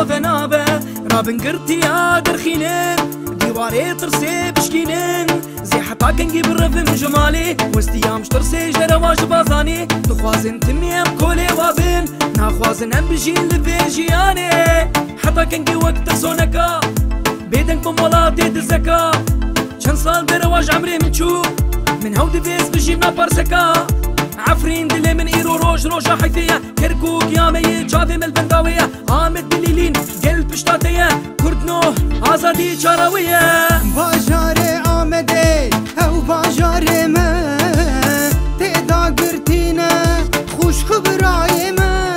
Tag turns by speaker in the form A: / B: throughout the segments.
A: وفنابه رابن قرتي يا درخينين ديواري ترسي بشكينين زي حتى كنجيب الرفم جمالي واستيام شترسي جرواج بازاني دخوازن تميم كولي وابن ناخوازن ام بجين لفيجياني حتى كنجي وقت سونكا بيدنك بمولاتي دزكا چند سال درواج عمري منشو من هودي فيس بجيبنا برسكا عفرين دلي من ايرو روج روجا حيثية كركوك يا مي جافي من البنداوية عامد بليلين قلب بشتاتية كرد نوح آزادي شاراوية
B: باجاري آمده او باجاري ما تيدا قرتينا خوش خبراي ما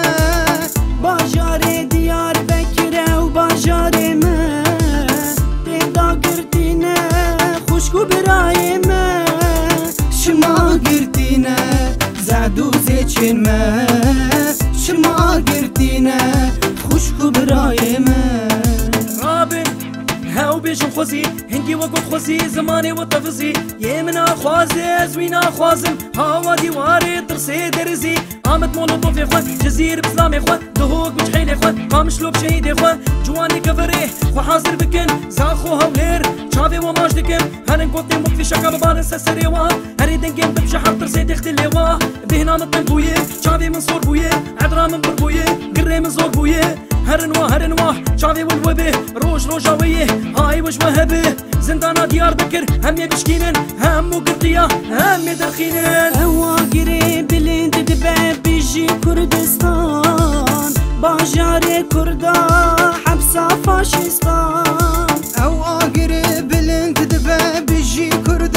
C: باجاري ديار بكر او باجاري ما تيدا قرتينا خوش خبراي ما
B: شما قرتينا زعدو زيتشن ما شما قرتينا خوش خبراي ما
A: رابن هاو بيجم خوزي هنجي وقت خوزي زماني وطفزي يمنا خوازي زوينا خوازم هوا ديواري ترسي درزي قامت مولوطوف يا خوان جزير بسلام يا خوان دهوك بجحين يا خوان قامشلو بشهيد يا خوان جواني كفريه خو حاضر بكن زاخو هولير شافي وماش دكم هرن كوتي مكفي شكا ببارن سسري واه هري دنجم بمشحر ترسي تختلي واه بهنا نطن بويه شافي من صور بويه عدرا من بربويه قري من زور بويه هرن واه شافي والوبه روج روجاويه هاي وش وهبه زندانا ديار بكر هم يبشكينن هم وقرطية هم يدرخينن
C: هوا قريب بلند دباب بيجي كردستان باجاري كردا حبسة فاشستان
B: او قريب بلند دباب بيجي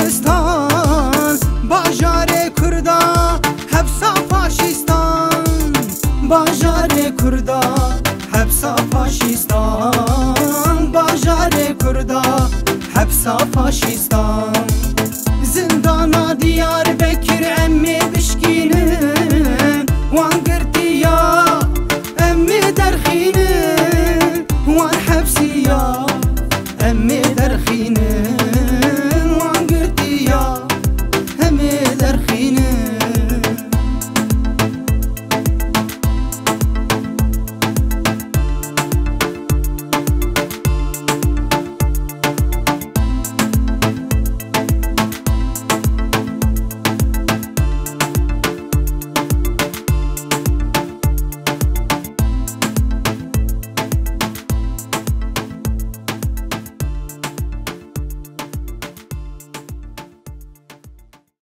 B: كردستان باجاري كردا حبسة فاشستان باجاري كردا حبسة فاشستان باجاري كردا حبسة فاشستان زندانا ديار بكر امي بشكينن وان قرتيا امي درخينن وان حبسيا امي